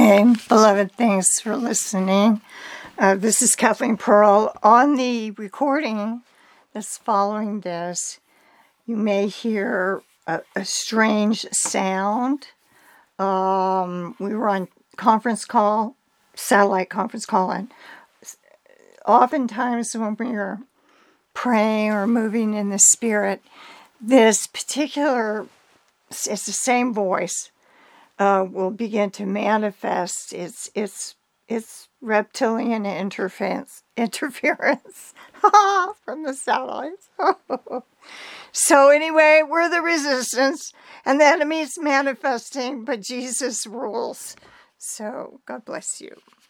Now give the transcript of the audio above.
Okay, beloved, thanks for listening. This is Kathleen Pearl. On the recording that's following this, you may hear a strange sound. We were on conference call, satellite conference call, and oftentimes when we're praying or moving in the Spirit, this particular, it's the same voice, will begin to manifest its reptilian interference from the satellites. So anyway, we're the resistance, and the enemy's manifesting, but Jesus rules. So God bless you.